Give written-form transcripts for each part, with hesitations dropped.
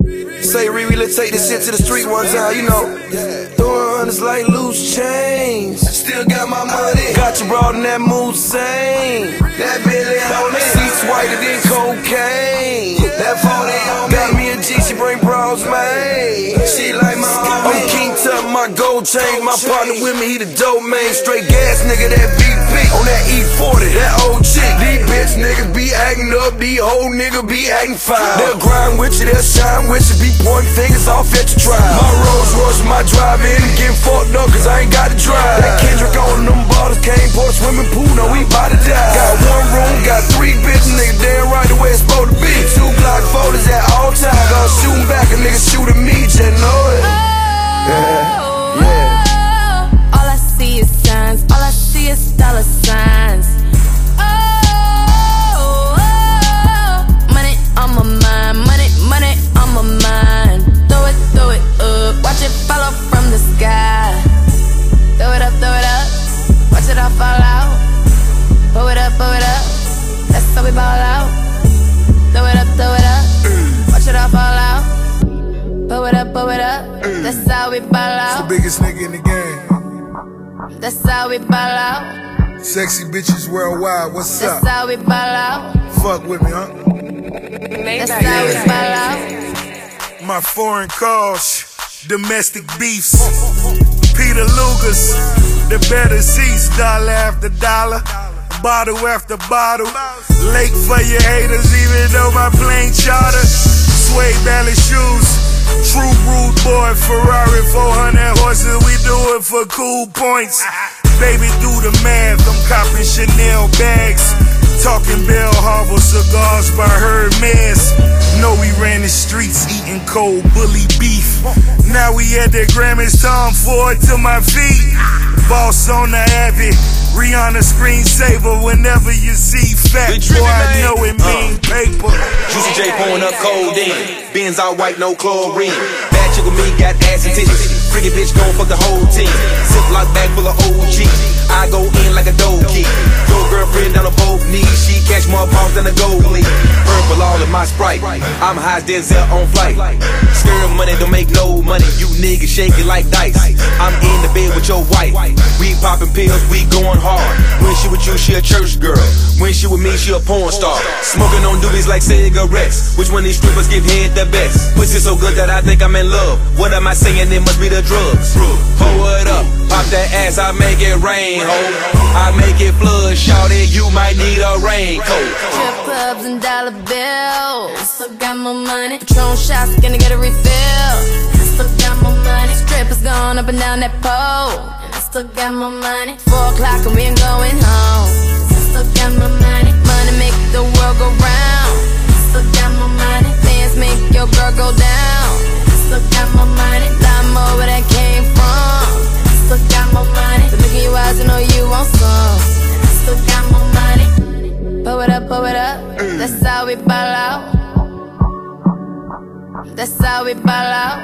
Say, Riri, let's take this shit to the street one time, you know. Throwing hundreds like loose change. Still got my money. Got you brought in that mood same. That Billy on me. Seats whiter than cocaine. That 40 on me. Got me a G, she bring bras, man. She like my homie. I'm King Tut, my gold chain. My partner with me, he the dope man. Straight gas nigga, that VP. On that E40, that old chick. These bitch niggas be acting up. These old niggas be acting fine. They'll grind with you, they'll shine with you. Be pointing fingers off at your trial. My Rolls Royce, my drive-in, getting fucked up cause I ain't got to drive. That Kendrick on them bottles, can't pour a swimming pool, no, we bout to die. Got one room, got 3 bitches, nigga, damn right the way it's supposed to be. 2 Glock 40s at all times, gonna shoot 'em back, a nigga shoot at me, just know it. Yeah. All I see is signs, all I see is dollar signs. Money on my mind, money on my mind. Throw it up, watch it fall off from the sky. Throw it up, watch it all fall out. Pull it up, that's how we ball out. Throw it up, watch it all fall out. Pull it up, that's how we ball out. It's the biggest nigga in the game. That's how we ball out. Sexy bitches worldwide, what's up? That's how we ball out. Fuck with me, huh? That's how we ball out. My foreign calls, domestic beefs. Peter Luger's, the better seats, dollar after dollar, bottle after bottle. Late for your haters, even though my plane charter. Suede ballet shoes, true rude boy, Ferrari 400 horses, we do it for cool points. Baby, do the math, I'm copping Chanel bags. Talking Bell Harbor cigars by Hermes. Know we ran the streets eating cold bully beef. Now we at the Grammys, Tom Ford to my feet. Boss on the Abbey, Rihanna screensaver. Whenever you see fat boy, I know it mean paper. Juicy J pouring up codeine. Benz all white, no chlorine. Bad chick with me got ass and titties. Freaky bitch gon' fuck the whole team. Ziploc bag full of OG. I go in like a dope key. Your girlfriend down on both knees. She catch more balls than a gold leaf. Purple all in my Sprite. I'm high as Denzel on flight. Skirt money don't make no money. You niggas shake it like dice. I'm in the bed with your wife. We popping pills, we going hard. When she with you, she a church girl. When she with me, she a porn star. Smoking on doobies like cigarettes. Which one of these strippers give head the best? Pussy so good that I think I'm in love. What am I saying? It must be the drugs. Pull it up, pop that ass, I make it rain, ho. I make it flood, shout it, you might need a raincoat. Strip clubs and dollar bills. Still got my money. Patron shots, gonna get a refill. Still got my money. Strippers going up and down that pole. And I still got my money. 4 o'clock and we ain't going home. Still got my money. Money make the world go round. Still got my money. Dance make your girl go down. Still got my money. Lot more where that came from. Still got my money. The look in your eyes, you know you want some. Still got my money. Pull it up, that's how we ball out. That's how we ball out.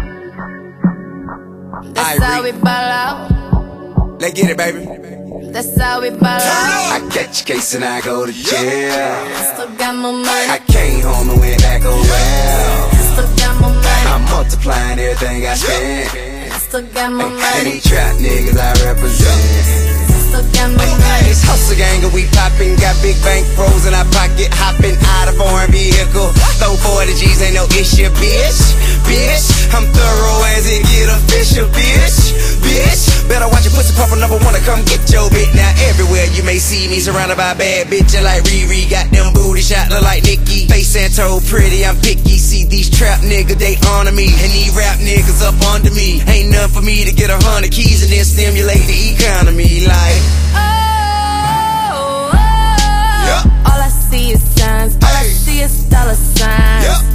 That's how we ball out. Let's get it, baby. That's how we ball out. I catch a case and I go to jail. Still got my money. I came home and went back around. Still got my money. I'm multiplying everything I spend. Still got my And money. these trap niggas I represent. Still got my money. It's hustle gang and we poppin'. Got big bank pros in our pocket. Hopping out of foreign vehicle. Throw 40 G's, ain't no issue, bitch. Bitch, I'm thorough as it get official, bitch. Bitch, better watch your pussy pop another one to come get your bitch. Now everywhere you may see me surrounded by bad bitches like Riri. Got them booty shot look like Nicki. Face and toe pretty, I'm picky. See these trap niggas, they honor me. And these rap niggas up under me. Ain't nothing for me to get 100 keys and then stimulate the economy like. All I see is signs. All I see is dollar signs.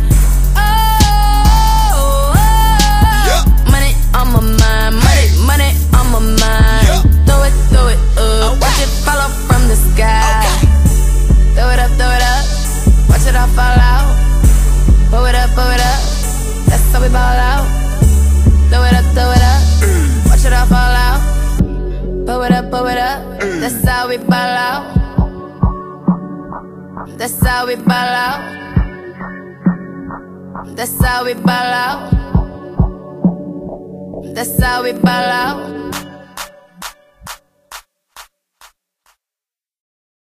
Money on my mind. Money on my mind. Throw it up. Watch it fall off from the sky. Throw it up. Watch it all fall out. Pull it up. That's how we ball out. Throw it up. Watch it all fall out. Pull it up. That's how we ball out. That's how we ball out. That's how we ball out. That's how we ball out.